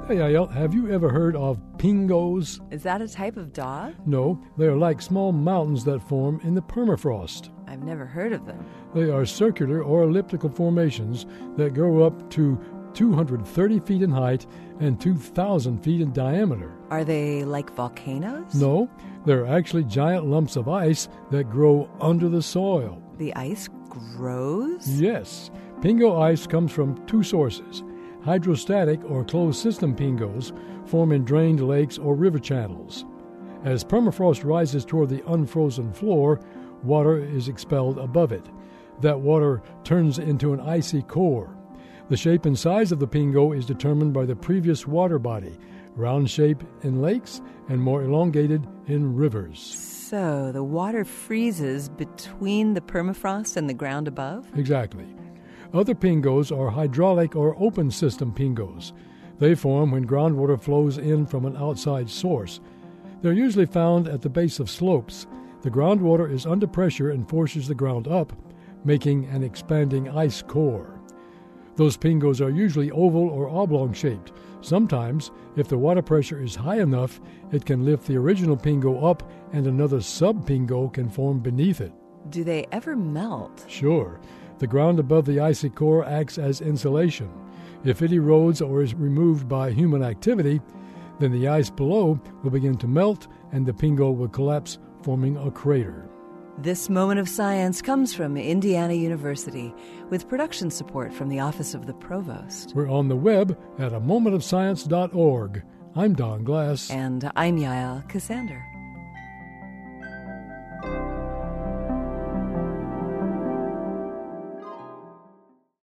Hey, Yael, have you ever heard of pingos? Is that a type of dog? No, they are like small mountains that form in the permafrost. I've never heard of them. They are circular or elliptical formations that grow up to 230 feet in height and 2,000 feet in diameter. Are they like volcanoes? No, they're actually giant lumps of ice that grow under the soil. The ice grows? Yes, pingo ice comes from two sources. Hydrostatic or closed system pingos form in drained lakes or river channels. As permafrost rises toward the unfrozen floor, water is expelled above it. That water turns into an icy core. The shape and size of the pingo is determined by the previous water body, round shape in lakes and more elongated in rivers. So the water freezes between the permafrost and the ground above? Exactly. Other pingos are hydraulic or open system pingos. They form when groundwater flows in from an outside source. They're usually found at the base of slopes. The groundwater is under pressure and forces the ground up, making an expanding ice core. Those pingos are usually oval or oblong shaped. Sometimes, if the water pressure is high enough, it can lift the original pingo up and another sub-pingo can form beneath it. Do they ever melt? Sure. The ground above the icy core acts as insulation. If it erodes or is removed by human activity, then the ice below will begin to melt and the pingo will collapse, forming a crater. This Moment of Science comes from Indiana University with production support from the Office of the Provost. We're on the web at amomentofscience.org. I'm Don Glass. And I'm Yael Cassander.